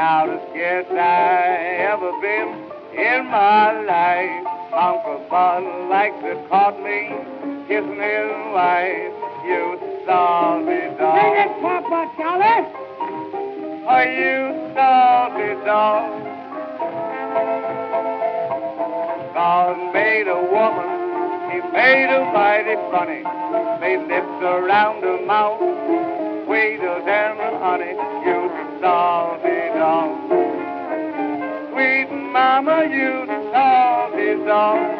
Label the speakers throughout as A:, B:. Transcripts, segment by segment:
A: proudest guest I ever been in my life. Uncle Bud likes to caught me kissing his wife. You salty dog.
B: Sing it, Papa Charlie.
A: Oh, you salty dog. God made a woman, he made her mighty funny. Made lips around her mouth, sweeter than honey. You salty dog. Sweet mama, you salty dog.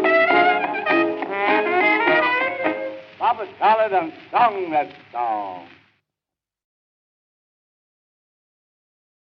A: Papa Charlie done sung that song.